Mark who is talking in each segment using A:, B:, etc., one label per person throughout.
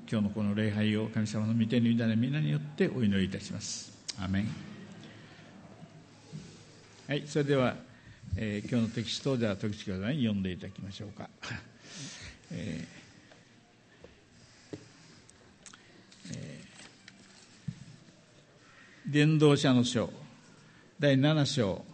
A: 今日のこの礼拝を神様の御手に委ね皆によってお祈りいたします。アーメン。はい、それでは、今日のテキストをじゃあ時々に読んでいただきましょうか。伝道者の書第7章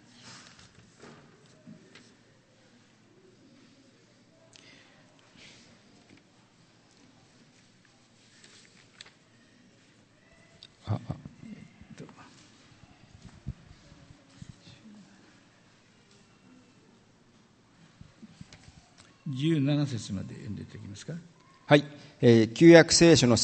A: 17節まで読んでいただけますか。
B: はい、旧約聖書の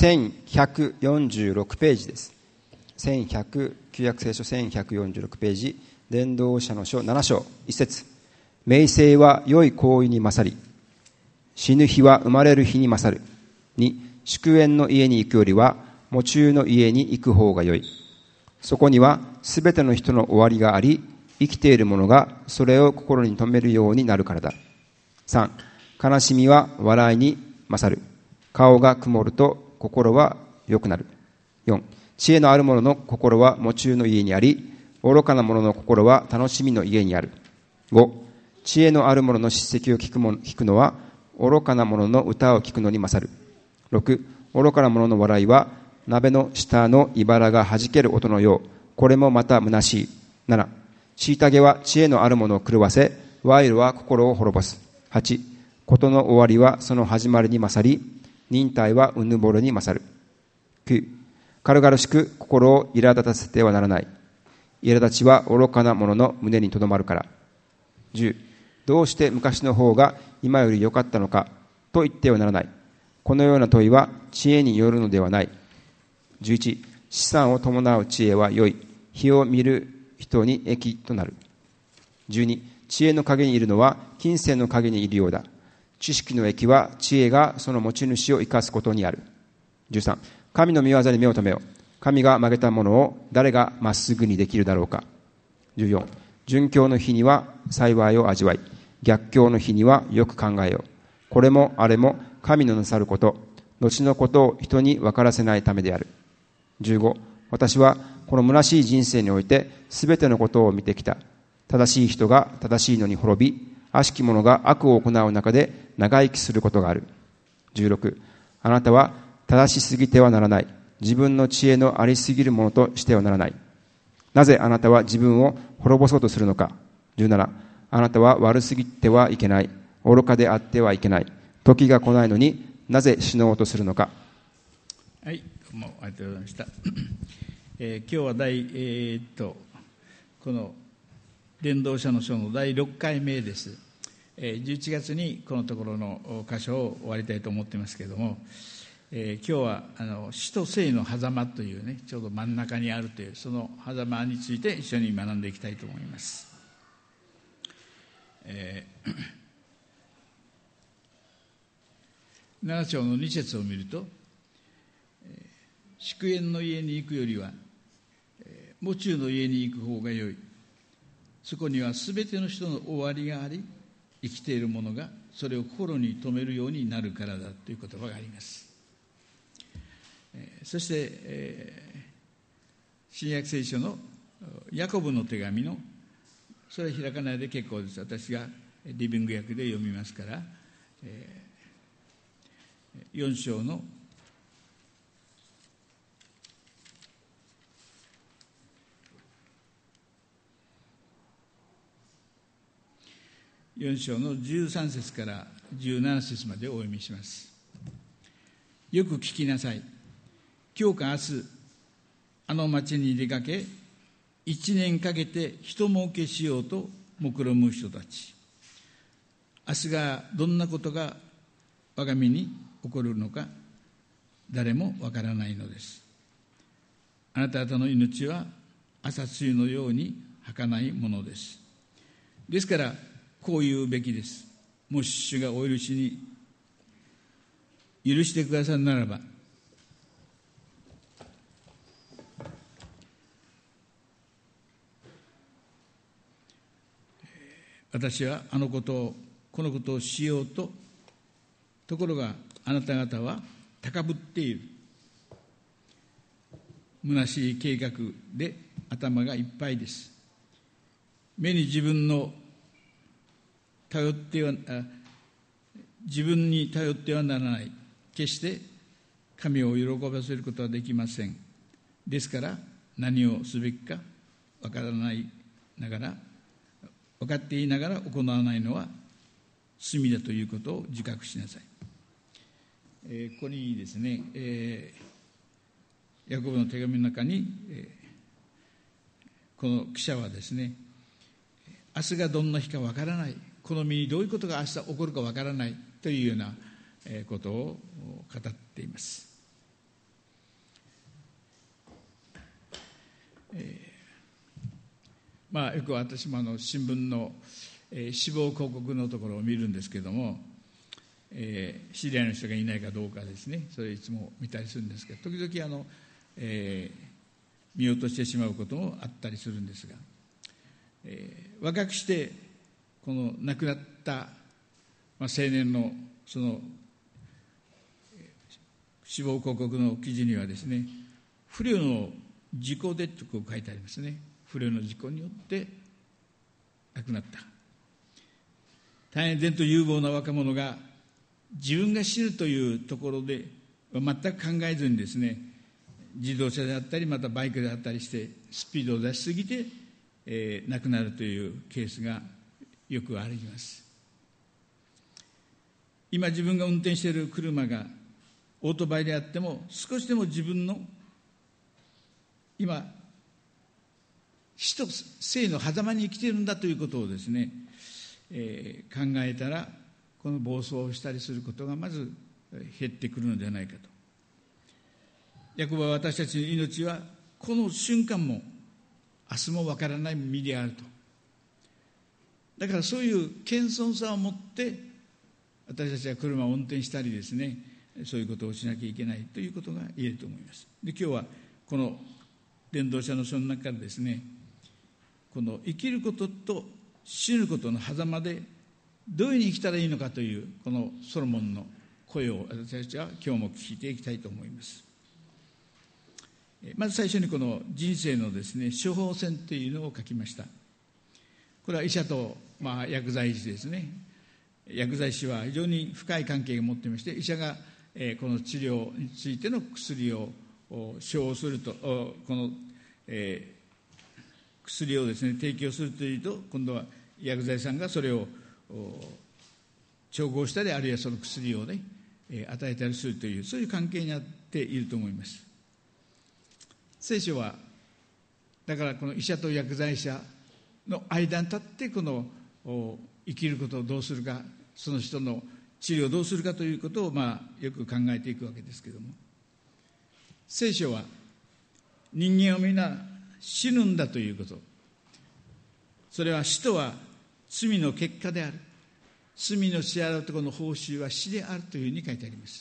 B: 1146ページです。旧約聖書1146ページ、伝道者の書7章1節。名声は良い行為に勝り、死ぬ日は生まれる日に勝る。2、祝宴の家に行くよりは喪中の家に行く方が良い。そこにはすべての人の終わりがあり、生きている者がそれを心に留めるようになるからだ。3、悲しみは笑いに勝る。顔が曇ると心は良くなる。4、知恵のある者の心は喪中の家にあり、愚かな者の心は楽しみの家にある。5、知恵のある者の叱責を聞くのは愚かな者の歌を聞くのに勝る。6、愚かな者の笑いは鍋の下の茨が弾ける音のよう。これもまた虚しい。7、虐げは知恵のある者を狂わせ、賄賂は心を滅ぼす。8、事の終わりはその始まりに勝り、忍耐はうぬぼれに勝る。9、軽々しく心を苛立たせてはならない。苛立ちは愚かな者の胸にとどまるから。10、どうして昔の方が今より良かったのかと言ってはならない。このような問いは知恵によるのではない。11、資産を伴う知恵は良い。日を見る人に益となる。12、知恵の陰にいるのは金銭の陰にいるようだ。知識の益は知恵がその持ち主を生かすことにある。13、神の御業に目を留めよ。神が曲げたものを誰がまっすぐにできるだろうか。14、順境の日には幸いを味わい、逆境の日にはよく考えよう。これもあれも神のなさること、後のことを人に分からせないためである。15、私はこの虚しい人生においてすべてのことを見てきた。正しい人が正しいのに滅び、悪しき者が悪を行う中で長生きすることがある。16、あなたは正しすぎてはならない。自分の知恵のありすぎるものとしてはならない。なぜあなたは自分を滅ぼそうとするのか。17、あなたは悪すぎてはいけない。愚かであってはいけない。時が来ないのになぜ死のうとするのか。
A: はい、どうもありがとうございました。今日はこの伝道者の書の第6回目です。11月にこのところの箇所を終わりたいと思っていますけれども、今日は死と生の狭間というね、ちょうど真ん中にあるというその狭間について一緒に学んでいきたいと思います。7章の2節を見ると、祝宴の家に行くよりは喪中の家に行く方がよい。そこにはすべての人の終わりがあり、生きている者がそれを心に留めるようになるからだという言葉があります。そして、新約聖書のヤコブの手紙の、それは開かないで結構です。私がリビング訳で読みますから、4章の13節から17節までお読みします。よく聞きなさい。今日か明日、あの町に出かけ、1年かけて人儲けしようと目論む人たち。明日がどんなことが我が身に起こるのか、誰もわからないのです。あなた方の命は朝露のように儚いものです。ですから、こう言うべきです。もし主がお許しに許してくださるならば、私はこのことをしようと。ところがあなた方は高ぶっている。虚しい計画で頭がいっぱいです。目に自分に頼ってはならない。決して神を喜ばせることはできません。ですから何をすべきか分かっていながら行わないのは罪だということを自覚しなさい。ここにですね、ヤコブの手紙の中に、この記者はですね、明日がどんな日かわからない、この身にどういうことが明日起こるかわからないというようなことを語っています。よく私も新聞の死亡広告のところを見るんですけれども、知り合いの人がいないかどうかですね、それいつも見たりするんですけど、時々見落としてしまうこともあったりするんですが、若くしてこの亡くなった青年のその死亡広告の記事にはですね、不慮の事故でとこう書いてありますね。不慮の事故によって亡くなった。大変前途有望な若者が自分が死ぬというところで全く考えずにですね、自動車であったりまたバイクであったりしてスピードを出しすぎて、亡くなるというケースがよくあります。今自分が運転している車がオートバイであっても、少しでも自分の今死と生の狭間に生きているんだということをですね、考えたら、この暴走をしたりすることがまず減ってくるのではないかと。ヤコブは私たちの命はこの瞬間も明日もわからない身であると。だからそういう謙遜さを持って私たちは車を運転したりですね、そういうことをしなきゃいけないということが言えると思います。で、今日はこの伝道者の書の中からですね、この生きることと死ぬことの狭間でどういうふうに生きたらいいのかというこのソロモンの声を私たちは今日も聞いていきたいと思います。まず最初にこの人生のですね、処方箋というのを書きました。これは医者と薬剤師ですね。薬剤師は非常に深い関係を持っていまして、医者がこの治療についての薬を処方すると、この薬をですね提供するというと、今度は薬剤師さんがそれを調合したり、あるいはその薬をね与えたりするという、そういう関係になっていると思います。聖書はだからこの医者と薬剤者の間に立って、この生きることをどうするか、その人の治療をどうするかということをよく考えていくわけですけれども、聖書は人間はみんな死ぬんだということ、それは死とは罪の結果である、罪の支払うところの報酬は死であるというふうに書いてあります。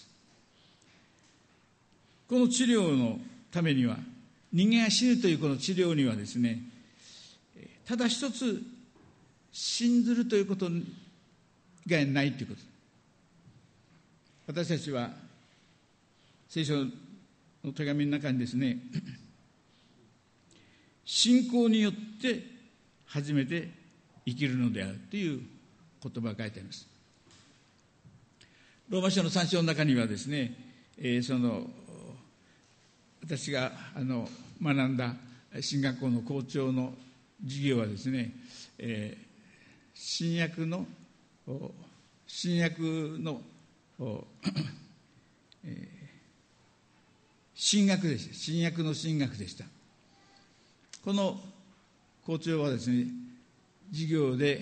A: この治療のためには、人間が死ぬというこの治療にはですね、ただ一つ信ずるということがないということ。私たちは聖書の手紙の中にですね、信仰によって初めて生きるのであるという言葉が書いてあります。ローマ書の3章の中にはですね、私が学んだ神学校の校長の授業はですね、新約の神学でした。新約の神学でした。この校長はですね、授業で、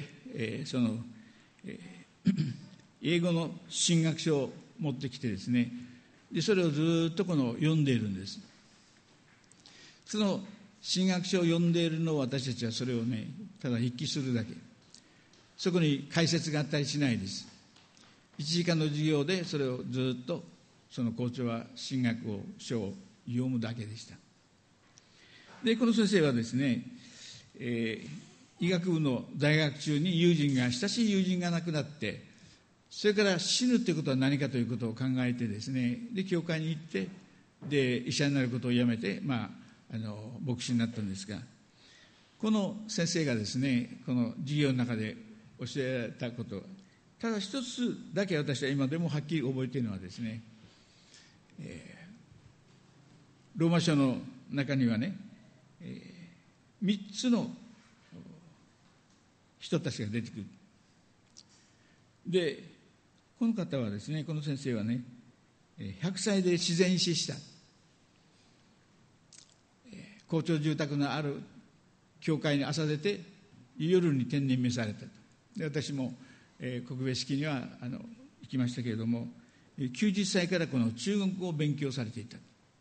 A: 英語の神学書を持ってきてですね、でそれをずっと読んでいるんです。その神学書を読んでいるのを私たちはそれをね、ただ筆記するだけ。そこに解説があったりしないです。1時間の授業でそれをずっとその校長は神学書を読むだけでした。でこの先生はですね、医学部の在学中に親しい友人が亡くなって、 それから死ぬということは何かということを考えてですね、で教会に行って、で医者になることをやめて、牧師になったんですが、この先生がですね、この授業の中で教えたこと、ただ一つだけ私は今でもはっきり覚えているのはですね、ローマ書の中にはね、3つの人たちが出てくる。でこの方はですね、この先生はね、100歳で自然死した、公共住宅のある教会に朝出て夜に天任命されたと。で私も、告別式には行きましたけれども、90歳からこの中国語を勉強されていた。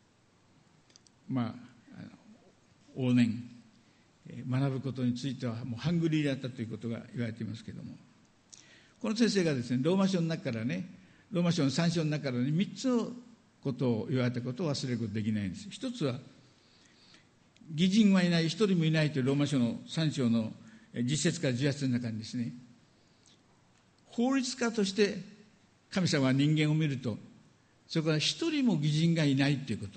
A: 往年学ぶことについてはもうハングリーだったということが言われていますけれども、この先生がですね、ローマ書の中からね、ローマ書の3章の中からね、3つのことを言われたことを忘れることができないんです。一つは、義人はいない、一人もいないというローマ書の3章の10節から18節の中にですね、法律家として神様は人間を見ると、それから一人も義人がいないということ、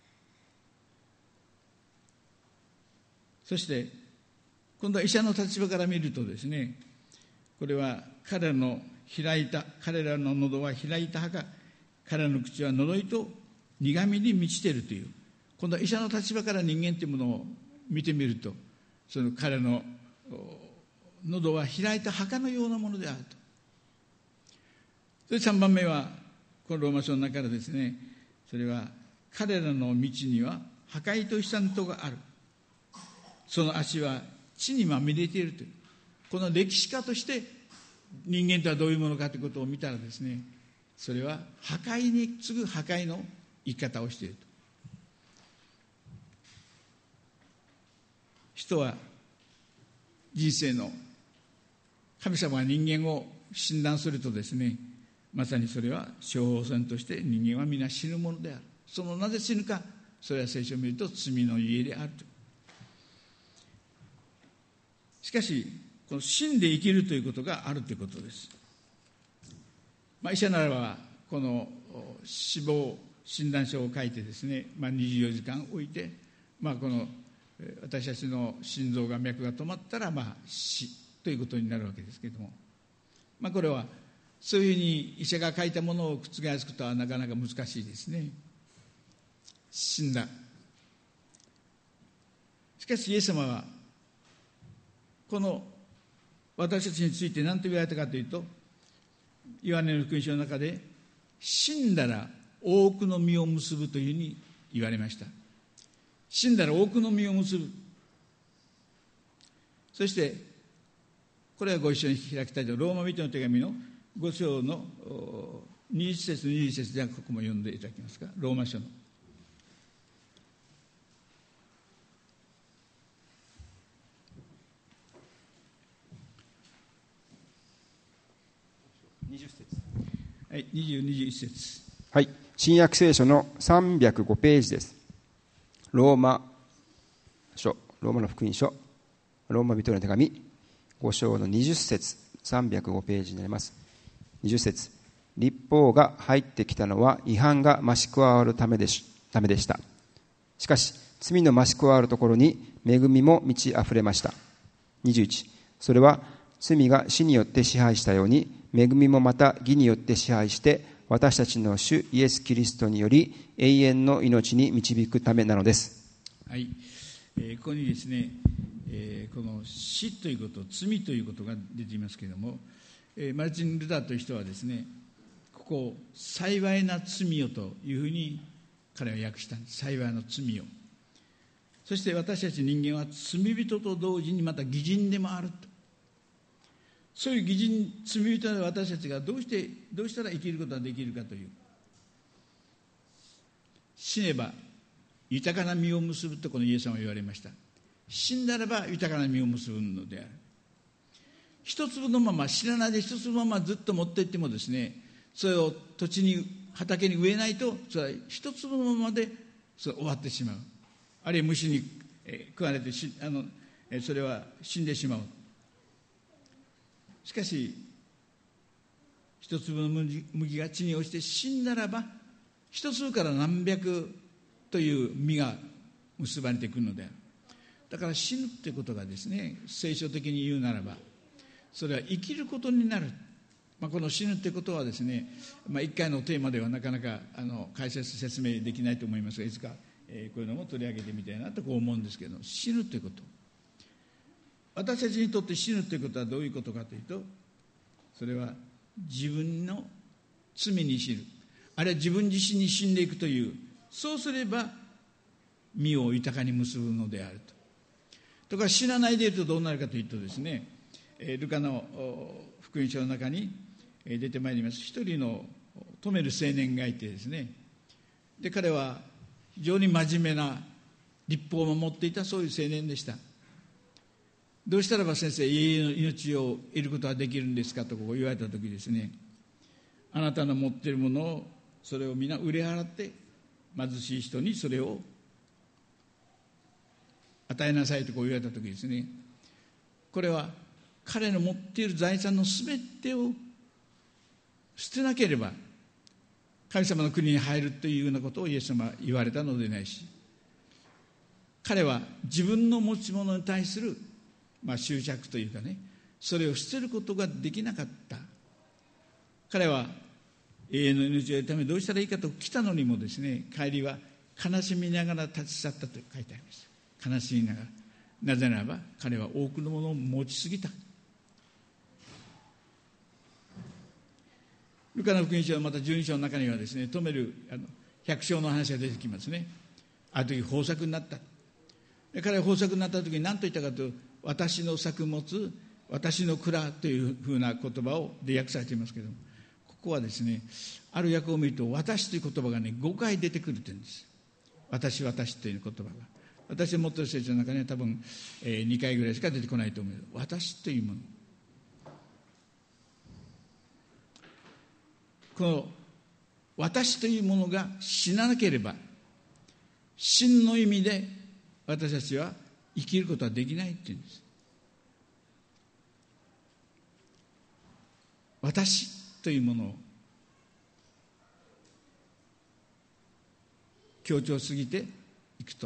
A: そして今度は医者の立場から見るとですね、これは彼らの喉は開いた歯か、彼らの口は呪いと苦みに満ちているという、今度は医者の立場から人間というものを見てみると、その彼の喉は開いた墓のようなものであると。それ3番目はこのローマ書の中からですね、それは彼らの道には破壊と悲惨とがある、その足は地にまみれているという、この歴史家として人間とはどういうものかということを見たらですね、それは破壊に次ぐ破壊の生き方をしていると。人は人生の神様が人間を診断するとですね、まさにそれは処方箋として人間は皆死ぬものである。そのなぜ死ぬか、それは聖書を見ると罪のゆえであると。しかしこの死んで生きるということがあるということです。医者ならばこの死亡診断書を書いてですね、24時間置いて、この私たちの心臓が脈が止まったら死ということになるわけですけれども、これはそういうふうに医者が書いたものを覆すことはなかなか難しいですね。死んだ。しかしイエス様はこの私たちについて何と言われたかというと、ヨハネの福音書の中で死んだら多くの実を結ぶというふうに言われました。死んだら多くの実を結ぶ。そしてこれはご一緒に開きたいと、ローマ人の手紙の5章の20節21節ではここも読んでいただけますか。ローマ書の
B: 20節。
A: はい、20、21節。
B: はい、新約聖書の305ページです。ローマの福音書、ローマ人の手紙5章の20節、305ページになります。20節。律法が入ってきたのは違反が増し加わるためでした。しかし罪の増し加わるところに恵みも満ち溢れました。21。それは罪が死によって支配したように、恵みもまた義によって支配して私たちの主イエス・キリストにより永遠の命に導くためなのです。
A: はい、ここにですね、この死ということ、罪ということが出ていますけれども、マルチン・ルターという人はですね、ここを幸いな罪よというふうに彼は訳したんです。幸いな罪よ。そして私たち人間は罪人と同時にまた義人でもあると。そういう義人、罪人の私たちがどうしたら生きることができるかという、死ねば豊かな実を結ぶとこのイエス様は言われました。死んだらば豊かな実を結ぶのである。一粒のまま死なないで一粒のままずっと持っていってもですね、それを土地に畑に植えないと、それは一粒のままでそれ終わってしまう。あるいは虫に食われてそれは死んでしまう。しかし一一粒の麦が地に落ちて死んだらば、一粒から何百という実が結ばれてくるのである。だから死ぬということがですね、聖書的に言うならば、それは生きることになる。この死ぬということはですね、一回のテーマではなかなか解説説明できないと思いますが、いつかこういうのも取り上げてみたいなとこう思うんですけど、死ぬということ、私たちにとって死ぬということはどういうことかというと、それは自分の罪に死ぬ、あるいは自分自身に死んでいくという、そうすれば身を豊かに結ぶのであると。とか死なないでいるとどうなるかというとですね、ルカの福音書の中に出てまいります。一人の止める青年がいてですね、で彼は非常に真面目な律法を守っていたそういう青年でした。どうしたらば先生永遠の命を得ることができるんですかとこう言われた時ですね、あなたの持っているものをそれを皆売り払って貧しい人にそれを与えなさいとこう言われた時ですね、これは彼の持っている財産のすべてを捨てなければ神様の国に入るというようなことをイエス様は言われたのでないし、彼は自分の持ち物に対する執着というかね、それを捨てることができなかった。彼は永遠の命を得るためにどうしたらいいかと来たのにもですね、帰りは悲しみながら立ち去ったと書いてあります。悲しみながら。なぜならば彼は多くのものを持ちすぎた。ルカの福音書また12章の中にはですね、止める百姓の話が出てきますね。ある時豊作になった。彼は豊作になった時に何と言ったかというと、私の作物、私の蔵というふうな言葉をで訳されていますけれども、ここはですね、ある訳を見ると私という言葉がね5回出てくるというんです。私という言葉が、私の持っている聖書の中には多分2回ぐらいしか出てこないと思う。私というもの、この私というものが死ななければ、真の意味で私たちは生きることはできないっていうんです。私というものを強調しすぎていくと、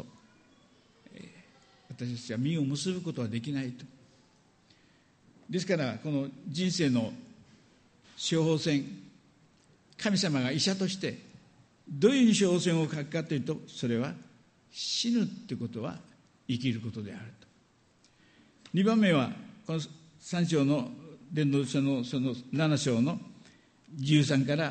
A: 私たちは実を結ぶことはできないと。ですからこの人生の処方箋、神様が医者としてどういう処方箋を書くかというと、それは死ぬということは生きることであると。2番目はこの3章の伝道書のその7章の13から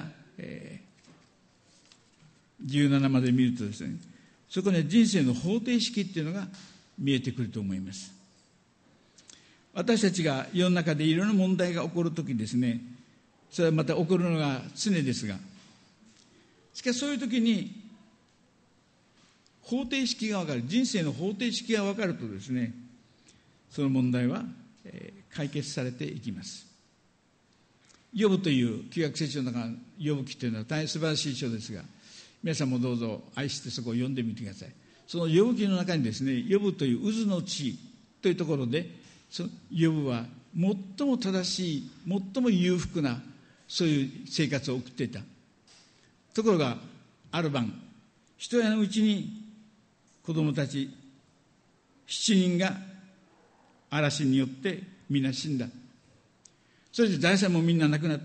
A: 17まで見るとですね、そこに人生の方程式っていうのが見えてくると思います。私たちが世の中でいろんな問題が起こるときにですね、それはまた起こるのが常ですが、しかしそういうときに方程式が分かる、人生の方程式が分かるとですね、その問題は解決されていきます。ヨブという旧約聖書の中のヨブ記というのは大変素晴らしい書ですが、皆さんもどうぞ愛してそこを読んでみてください。そのヨブ記の中にですね、ヨブという渦の地というところで、そのヨブは最も正しい、最も裕福なそういう生活を送っていた。ところがある晩、一夜のうちに子供たち7人が嵐によってみんな死んだ。それで財産もみんななくなった。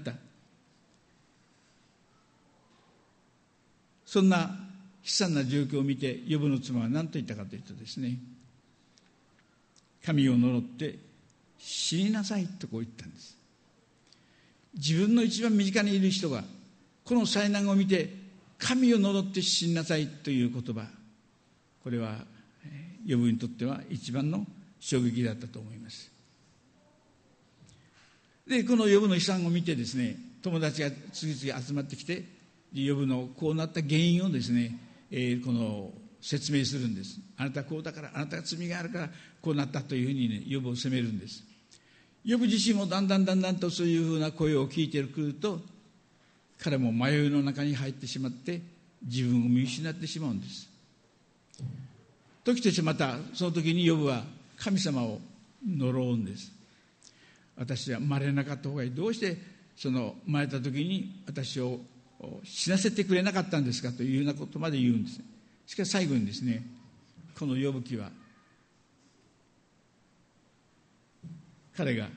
A: そんな悲惨な状況を見てヨブの妻は何と言ったかというとですね、神を呪って死になさいとこう言ったんです。自分の一番身近にいる人がこの災難を見て神を呪って死になさいという言葉、これはヨブにとっては一番の衝撃だったと思います。でこのヨブの悲惨を見てですね、友達が次々集まってきてヨブのこうなった原因をですね、この説明するんです。あなたはこうだから、あなたが罪があるからこうなったというふうにね、ヨブを責めるんです。ヨブ自身もだんだんとそういうふうな声を聞いてくると、彼も迷いの中に入ってしまって自分を見失ってしまうんです。時としてまたその時にヨブは神様を呪うんです。私は生まれなかった方がいい、どうしてその生まれた時に私を死なせてくれなかったんですかというようなことまで言うんです。しかし最後にですね、このヨブ記は彼が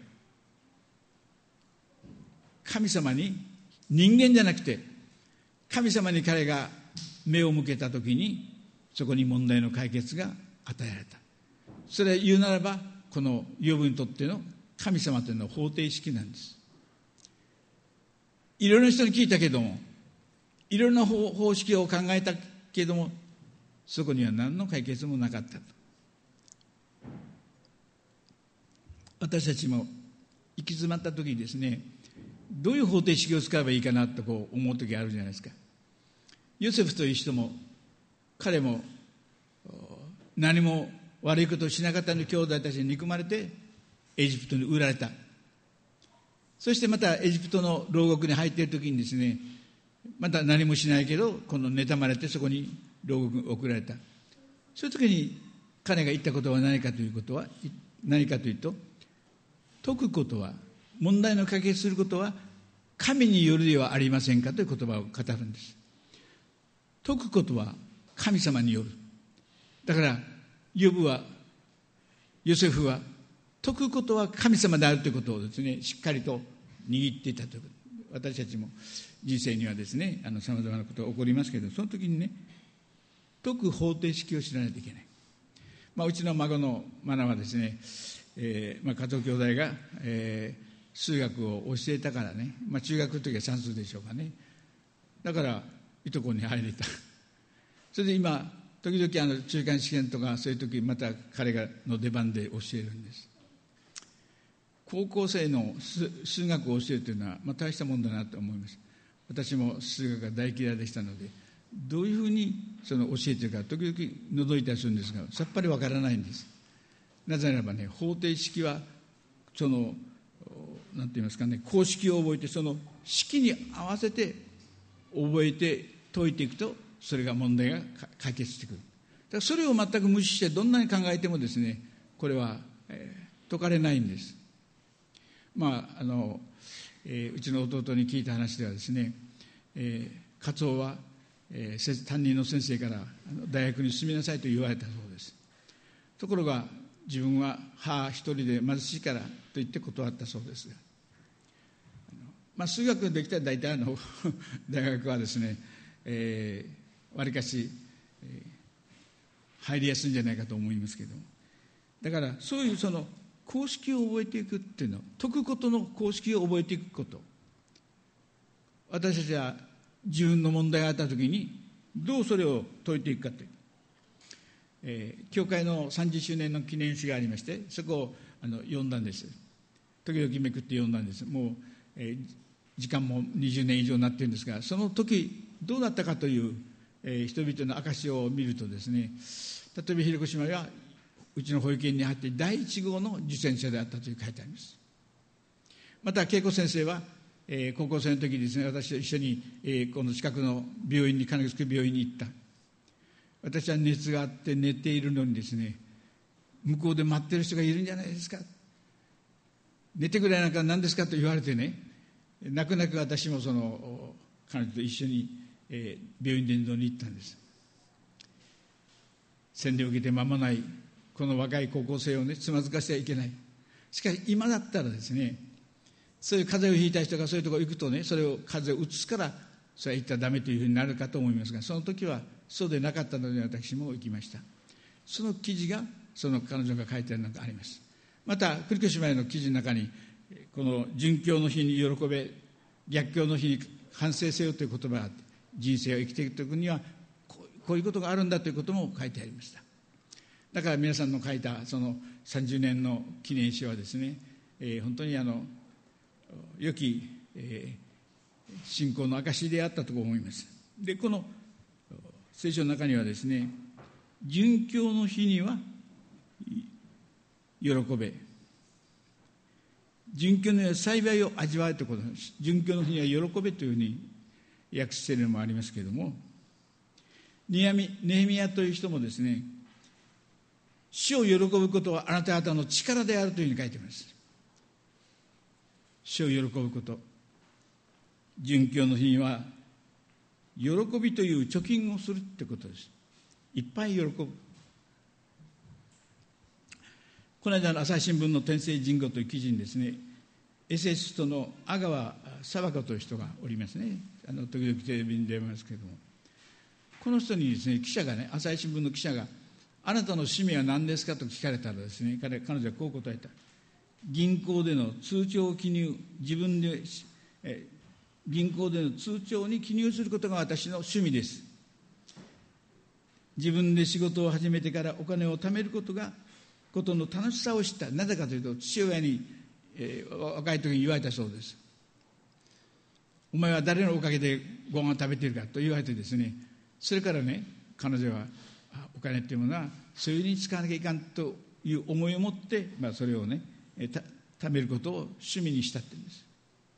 A: 神様に、人間じゃなくて神様に彼が目を向けた時に、そこに問題の解決が与えられた。それは言うならば、このヨブにとっての神様というのは方程式なんです。いろいろな人に聞いたけども、いろんな方式を考えたけども、そこには何の解決もなかったと。私たちも行き詰まった時にですね、どういう方程式を使えばいいかなとこう思う時があるじゃないですか。ヨセフという人も、彼も何も悪いことをしなかったのに兄弟たちに憎まれてエジプトに売られた。そしてまたエジプトの牢獄に入っている時にですね、また何もしないけど今度妬まれてそこに牢獄に送られた。そういう時に彼が言ったことは何かというと、解くことは、問題の解決することは神によるではありませんかという言葉を語るんです。解くことは神様による。だからヨセフは解くことは神様であるということをですね、しっかりと握っていたということ。私たちも人生にはですね、さまざまなことが起こりますけど、その時にね、解く方程式を知らないといけない。うちの孫のマナはですね、加藤兄弟が、数学を教えたからね、中学の時は算数でしょうかね。だからいとこに入れた。それで今時々中間試験とかそういう時また彼がの出番で教えるんです。高校生の数学を教えるというのは、大したもんだなと思います。私も数学が大嫌いでしたので、どういうふうに教えているか時々覗いたりするんですが、さっぱりわからないんです。なぜならばね、方程式はなんて言いますかね、公式を覚えてその式に合わせて覚えて解いていくと、それが問題が解決してくる。だからそれを全く無視してどんなに考えてもですね、これは、解かれないんです。うちの弟に聞いた話ではですね、カツオは、担任の先生から大学に進みなさいと言われたそうです。ところが自分は母一人で貧しいからと言って断ったそうですが、数学ができたら大体大学はですね、わりかし、入りやすいんじゃないかと思いますけども、だからそういう公式を覚えていくっていうの、解くことの公式を覚えていくこと、私たちは自分の問題があったときにどうそれを解いていくかという、教会の30周年の記念誌がありまして、そこを読んだんです。時々めくって読んだんです。もう、時間も20年以上になっているんですが、その時どうだったかという、人々の証を見るとですね、例えば広島はうちの保育園に入って第1号の受選者であったという書いてあります。また恵子先生は、高校生の時にですね、私と一緒に、この近くの病院に、金城病院に行った。私は熱があって寝ているのにですね、向こうで待ってる人がいるんじゃないですか、寝てくれなんか何ですかと言われてね、泣く泣く私も彼女と一緒に、病院伝道に行ったんです。洗礼を受けて間もないこの若い高校生をね、つまずかせてはいけない。しかし今だったらですね、そういう風邪をひいた人がそういうところ行くとね、それを風邪をうつすからそれは言ったらダメというふうになるかと思いますが、その時はそうでなかったので私も行きました。その記事が彼女が書いてあるのがあります。また栗越姉妹の記事の中に、この殉教の日に喜べ、逆境の日に反省せよという言葉があって、人生を生きていく時にはこういうことがあるんだということも書いてありました。だから皆さんの書いた30年の記念誌はですね、本当に良き、信仰の証であったと思います。で、この聖書の中にはですね、殉教の日には喜べ、殉教の日は幸いを味わうということです。殉教の日には喜べというふうに訳しているのもありますけれども、ネヘミヤという人もですね、主を喜ぶことはあなた方の力であるというふうに書いています。主を喜ぶこと、 殉教の日には喜びという貯金をするってことです。いっぱい喜ぶ。この間の朝日新聞の天聖人語という記事にですね、エセストの阿川佐和子という人がおりますね。時々テレビに出ますけれども、この人にですね、記者がね、朝日新聞の記者が、あなたの趣味は何ですかと聞かれたらですね、彼女はこう答えた。銀行での通帳記入、自分で銀行での通帳に記入することが私の趣味です。自分で仕事を始めてからお金を貯めることの楽しさを知った。なぜかというと、父親に、若い時に言われたそうです。お前は誰のおかげでご飯を食べているかと言われてですね、それからね、彼女はお金っていうものはそういうふうに使わなきゃいかんという思いを持って、それをね、貯めることを趣味にしたっていうんです。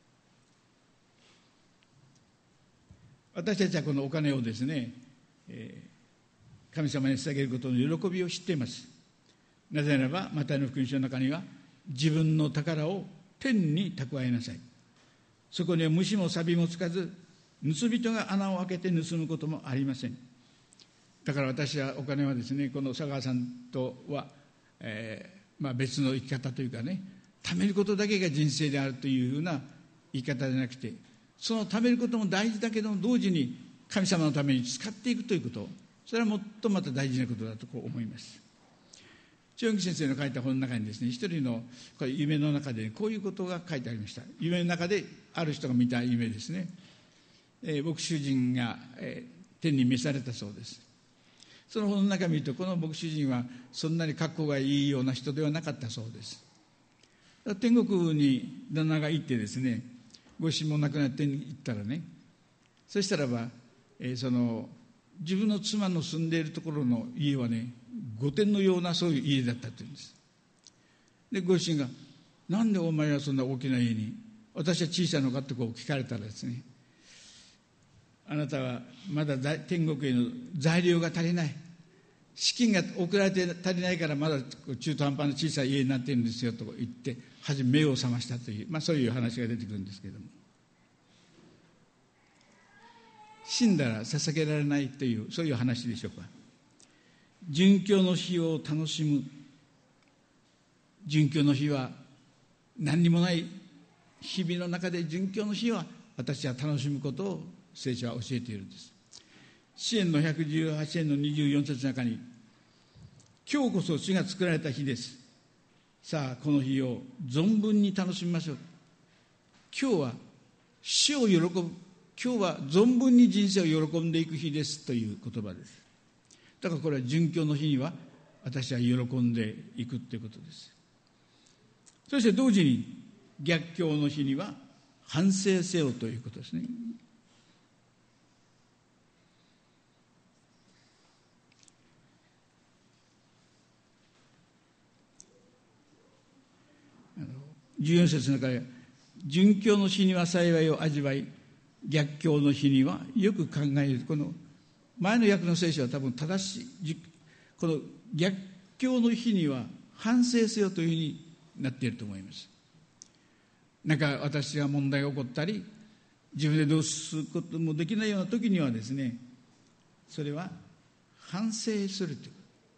A: 私たちはこのお金をですね、神様に捧げることの喜びを知っています。なぜならば、マタイの福音書の中には、自分の宝を天に蓄えなさい。そこには虫も錆もつかず、盗人が穴を開けて盗むこともありません。だから私はお金はですね、この佐川さんとは、別の生き方というかね、貯めることだけが人生であるというふうな言い方じゃなくて、その貯めることも大事だけども、同時に神様のために使っていくということ、それはもっとまた大事なことだと思います。千代木先生の書いた本の中にですね、一人のこれ夢の中でこういうことが書いてありました。夢の中である人が見た夢ですね。牧師人が、天に召されたそうです。その本の中を見ると、この牧師人はそんなに格好がいいような人ではなかったそうです。天国に旦那が行ってですね、ご主人も亡くなって行ったらね、そしたらば、自分の妻の住んでいるところの家はね、御殿のようなそういう家だったというんです。で、ご主人が、なんでお前はそんな大きな家に、私は小さいのかって聞かれたらですね、あなたはまだ天国への材料が足りない、資金が送られて足りないからまだ中途半端な小さい家になっているんですよと言って、初め目を覚ましたという、そういう話が出てくるんですけれども、死んだら捧げられないという、そういう話でしょうか。殉教の日を楽しむ。殉教の日は何にもない日々の中で、殉教の日は私は楽しむことを聖書は教えているんです。詩篇の118編の24節の中に、今日こそ主が作られた日です。さあこの日を存分に楽しみましょう。今日は主を喜ぶ、今日は存分に人生を喜んでいく日ですという言葉です。だからこれは殉教の日には私は喜んでいくということです。そして同時に逆境の日には反省せよということですね。14節の中で、殉教の日には幸いを味わい、逆境の日にはよく考える。この前の訳の聖書は多分正しい。この逆境の日には反省せよというふうになっていると思います。なんか私が問題が起こったり、自分でどうすることもできないような時にはですね、それは反省するという。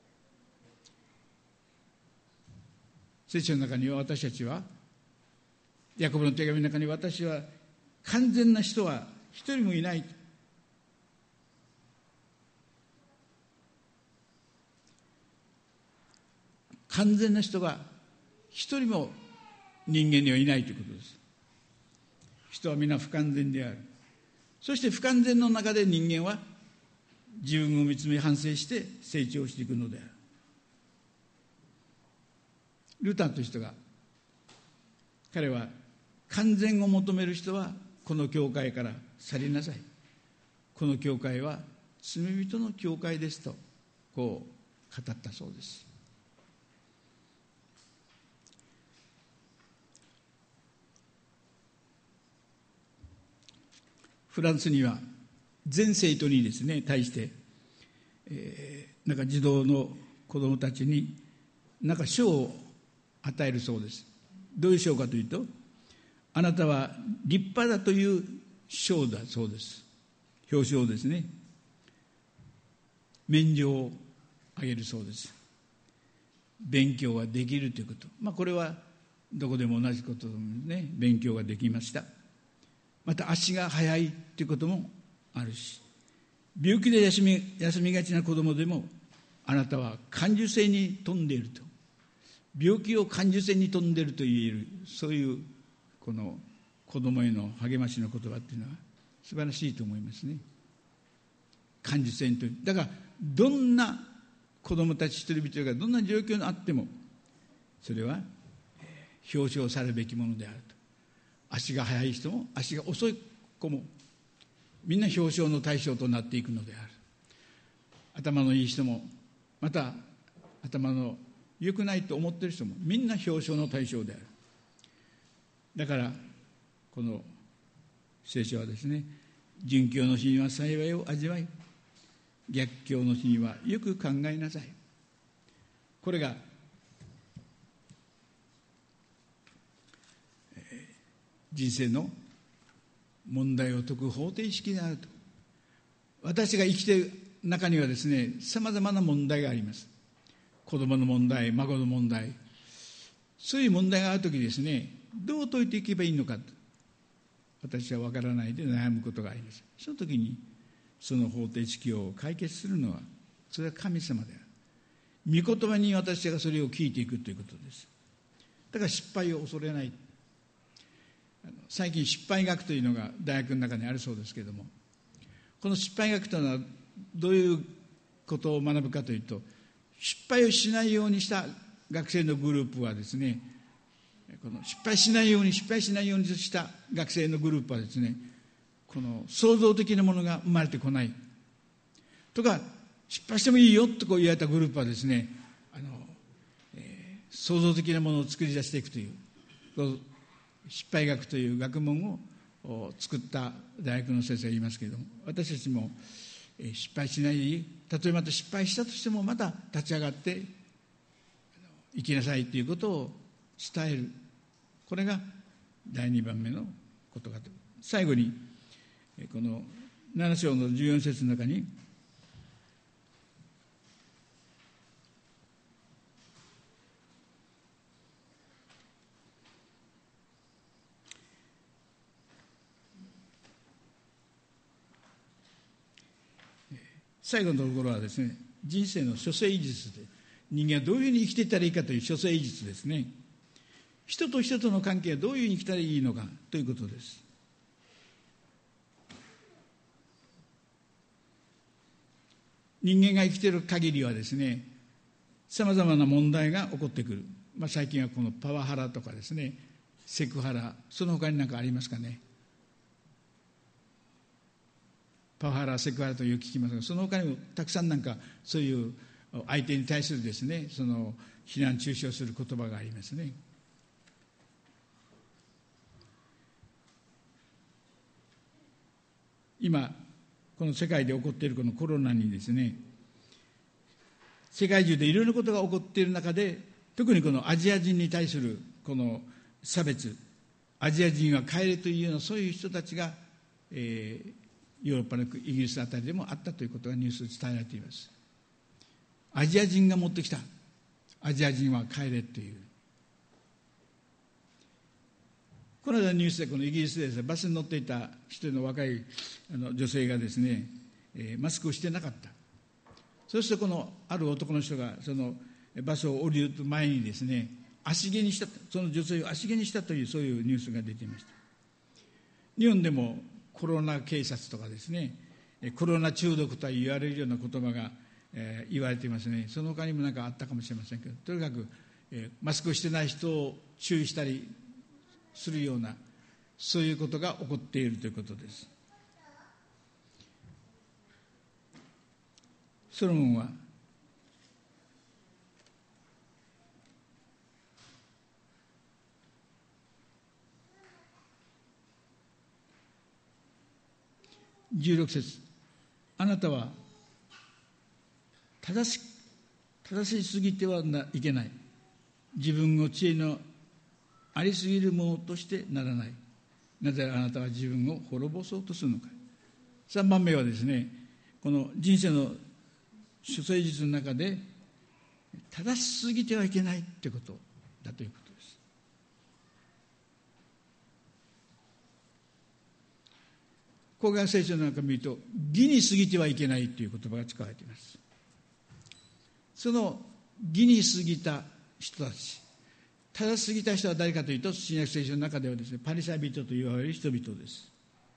A: 聖書の中には私たちは、ヤコブの手紙の中に、私は完全な人は一人もいない。完全な人が一人も人間にはいないということです。人は皆不完全である。そして不完全の中で人間は自分を見つめ反省して成長していくのである。ルターという人が、彼は完全を求める人はこの教会から去りなさい。この教会は罪人の教会ですとこう語ったそうです。フランスには全生徒にですね対して、なんか児童の子どもたちになんか賞を与えるそうです。どういう賞かというと、あなたは立派だという賞だそうです。表彰ですね。免状をあげるそうです。勉強ができるということ。これはどこでも同じことですね。勉強ができました。また足が速いということもあるし、病気で休みがちな子供でも、あなたは感受性に富んでいると、病気を感受性に富んでいると言える、そういうこの子供への励ましの言葉っていうのは素晴らしいと思いますね。感受性に富んで、だからどんな子供たち一人一人がどんな状況にあっても、それは表彰されるべきものであると。足が速い人も足が遅い子もみんな表彰の対象となっていくのである。頭のいい人も、また頭の良くないと思っている人もみんな表彰の対象である。だからこの聖書はですね、順境の日には幸いを味わい、逆境の日にはよく考えなさい。これが人生の問題を解く方程式であると。私が生きている中にはですね、さまざまな問題があります。子供の問題、孫の問題、そういう問題があるときですね、どう解いていけばいいのかと私は分からないで悩むことがあります。その時にその方程式を解決するのは、それは神様である。御言葉に私がそれを聞いていくということです。だから失敗を恐れない。最近失敗学というのが大学の中にあるそうですけれども、この失敗学というのはどういうことを学ぶかというと、失敗をしないようにした学生のグループはですね、この失敗しないようにした学生のグループはですね、この創造的なものが生まれてこないとか、失敗してもいいよとこう言われたグループはですね、創造的なものを作り出していくという、失敗学という学問を作った大学の先生がいますけれども、私たちも失敗しない、たとえまた失敗したとしてもまた立ち上がって生きなさいということを伝える。これが第2番目のことかと。最後にこの7章の14節の中に、最後のところはですね、人生の処世術で、人間はどういうふうに生きていったらいいかという処世術ですね。人と人との関係はどういうふうに生きたらいいのかということです。人間が生きている限りはですね、さまざまな問題が起こってくる。最近はこのパワハラとかですね、セクハラ、その他に何かありますかね。パワハラ、セクハラとよく聞きますが、その他にもたくさんそういう相手に対するですね、その非難中傷する言葉がありますね。今この世界で起こっているこのコロナにですね、世界中でいろいろなことが起こっている中で、特にこのアジア人に対するこの差別、アジア人は帰れというようなそういう人たちが、ヨーロッパのイギリスあたりでもあったということがニュースで伝えられています。アジア人が持ってきた、アジア人は帰れという。この間のニュースで、このイギリスでですね、バスに乗っていた一人の若い女性がですね、マスクをしてなかった。そしてこのある男の人がそのバスを降りる前にですね、足蹴にした、その女性を足蹴にしたという、そういうニュースが出ていました。日本でもコロナ警察とかですね、コロナ中毒と言われるような言葉が、言われていますね。その他にも何かあったかもしれませんけど、とにかく、マスクをしてない人を注意したりするような、そういうことが起こっているということです。ソロモンは16節、あなたは正しすぎてはいけない。自分の知恵のありすぎるものとしてならない。 なぜあなたは自分を滅ぼそうとするのか。3番目はですね、この人生の処世術の中で正しすぎてはいけないということだということです。公開聖書の中を見ると、義に過ぎてはいけないという言葉が使われています。その義に過ぎた人たち、正しすぎた人は誰かというと、新約聖書の中ではですね、パリサイ人と言われる人々です。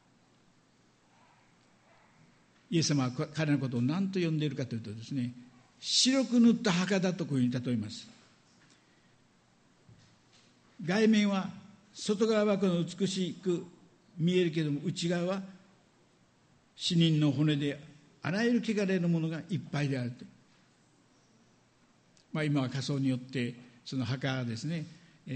A: イエス様は彼のことを何と呼んでいるかというとですね、白く塗った墓だとこういうふうに例えます。外面は、外側はこの美しく見えるけれども、内側は死人の骨であらゆる汚れのものがいっぱいであると。今は火葬によってその墓はですね、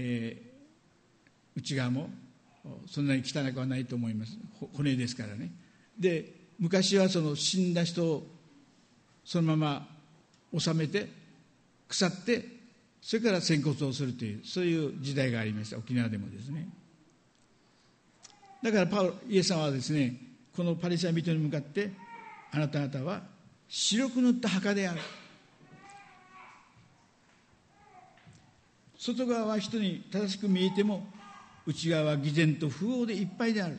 A: 内側もそんなに汚くはないと思います。骨ですからね。で、昔はその死んだ人をそのまま収めて腐って、それから剪骨をするという、そういう時代がありました。沖縄でもですね。だからイエス様はですね、このパリサイ人に向かって、あなた方は白く塗った墓である。外側は人に正しく見えても、内側は偽善と不法でいっぱいである。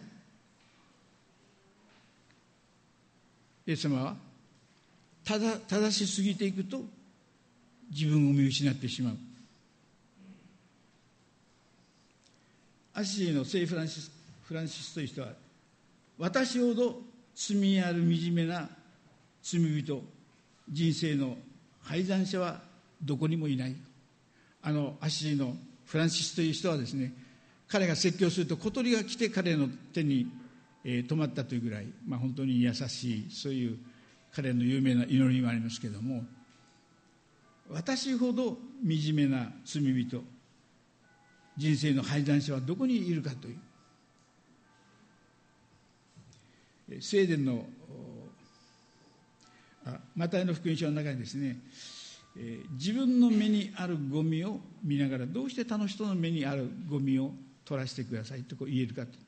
A: イエス様は正しすぎていくと自分を見失ってしまう。アシリの聖フランシスという人は、私ほど罪ある惨めな罪人、人生の敗残者はどこにもいない。アシリのフランシスという人はですね、彼が説教すると小鳥が来て彼の手に止まったというぐらい、本当に優しい、そういう彼の有名な祈りがありますけれども、私ほど惨めな罪人、人生の敗残者はどこにいるかという、聖殿のマタイの福音書の中にですね、自分の目にあるゴミを見ながら、どうして他の人の目にあるゴミを取らせてくださいとこう言えるかと。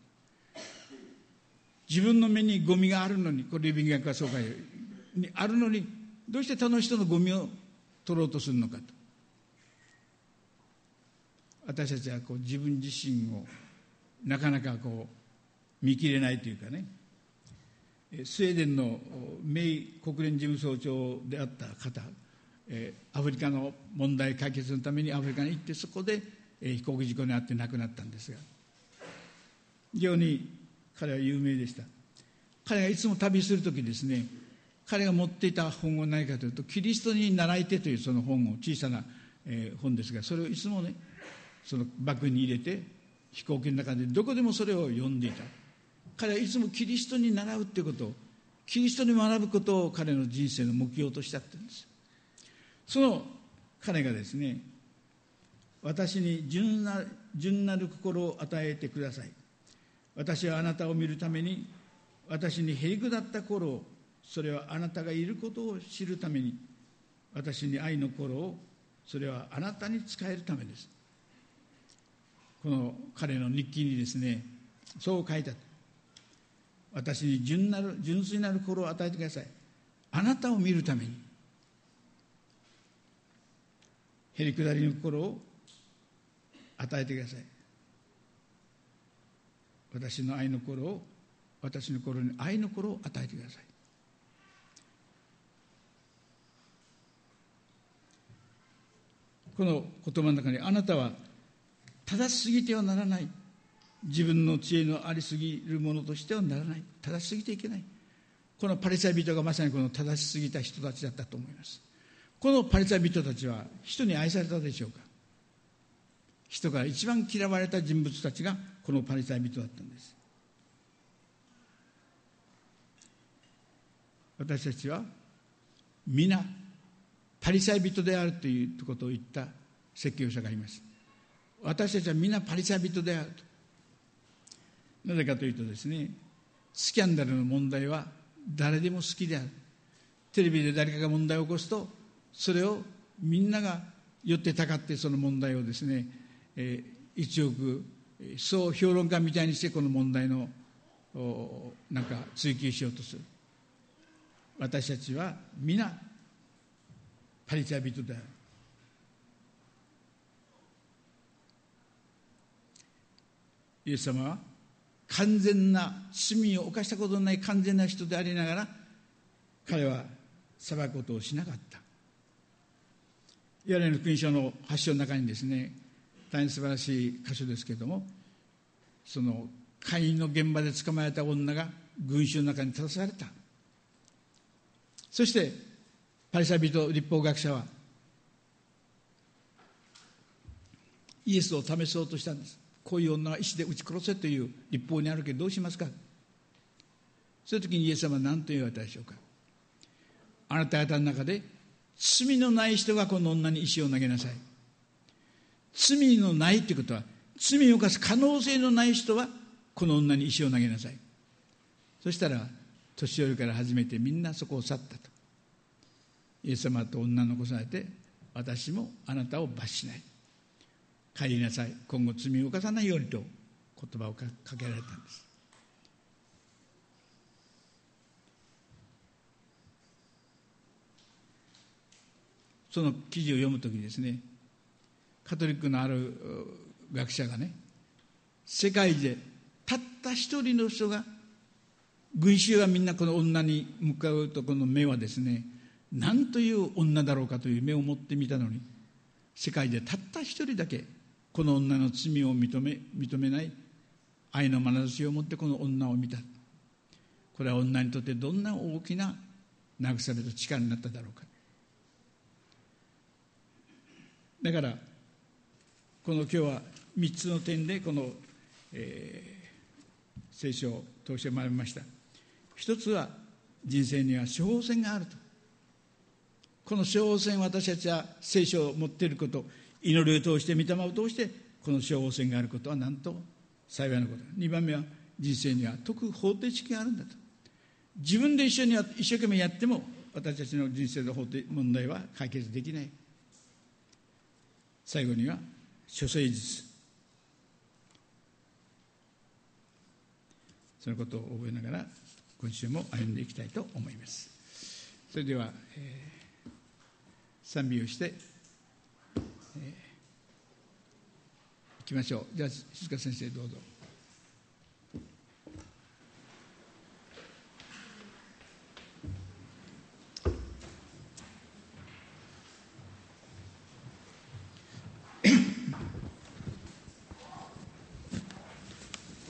A: 自分の目にゴミがあるのに、これリビング学科総会にあるのに、どうして他の人のゴミを取ろうとするのかと。私たちは自分自身をなかなか見切れないというかね、スウェーデンの名国連事務総長であった方、アフリカの問題解決のためにアフリカに行って、そこで飛行機事故に遭って亡くなったんですが、非常に彼は有名でした。彼がいつも旅するときですね、彼が持っていた本は何かというと、キリストに習いてというその本を、小さな本ですが、それをいつもね、そのバッグに入れて、飛行機の中でどこでもそれを読んでいた。彼はいつもキリストに習うということを、キリストに学ぶことを彼の人生の目標としてあったんです。その彼がですね、私に純なる心を与えてください。私はあなたを見るために、私にへりくだった心を、それはあなたがいることを知るために、私に愛の心を、それはあなたに仕えるためです。この彼の日記にですね、そう書いてあった。私に純粋なる心を与えてください。あなたを見るために、へりくだりの心を与えてください。私の愛の心を、私の心に愛の心を与えてください。この言葉の中に、あなたは正しすぎてはならない、自分の知恵のありすぎるものとしてはならない、正しすぎていけない。このパリサイ人がまさにこの正しすぎた人たちだったと思います。このパリサイ人たちは人に愛されたでしょうか。人から一番嫌われた人物たちがこのパリサイ人だったんです。私たちは皆パリサイ人であるということを言った説教者がいます。私たちは皆パリサイ人であると。なぜかというとですね、スキャンダルの問題は誰でも好きである。テレビで誰かが問題を起こすと、それをみんなが寄ってたかって、その問題をですね、1億そう評論家みたいにしてこの問題のなんか追及しようとする。私たちは皆パリサイ人である。イエス様は完全な罪を犯したことのない完全な人でありながら、彼は裁くことをしなかった。ヨハネの福音書の8章の中にですね、大変素晴らしい箇所ですけれども、その会員の現場で捕まえた女が群衆の中に立たされた。そしてパリサイ人律法学者はイエスを試そうとしたんです。こういう女は石で撃ち殺せという律法にあるけどどうしますか。そういう時にイエス様は何と言われたでしょうか。あなた方の中で罪のない人がこの女に石を投げなさい。罪のないということは、罪を犯す可能性のない人はこの女に石を投げなさい。そしたら年寄りから始めてみんなそこを去ったと。イエス様と女の残されて、私もあなたを罰しない、帰りなさい、今後罪を犯さないようにと言葉をかけられたんです。その記事を読むときにですね、カトリックのある学者がね、世界でたった一人の人が、群衆がみんなこの女に向かうとこの目はですね、何という女だろうかという目を持ってみたのに、世界でたった一人だけこの女の罪を認めない愛の眼差しを持ってこの女を見た。これは女にとってどんな大きな慰めと力になっただろうか。だからこの今日は3つの点でこの、聖書を通して学びました。一つは人生には処方箋があると。この処方箋、私たちは聖書を持っていること、祈りを通して御霊を通してこの処方箋があることはなんと幸いなこと。2番目は人生には解く方程式があるんだと。自分で一生懸命やっても私たちの人生の問題は解決できない。最後には処世術、そのことを覚えながら今週も歩んでいきたいと思います。それでは、賛美をして、いきましょう。じゃあ静香先生どうぞ。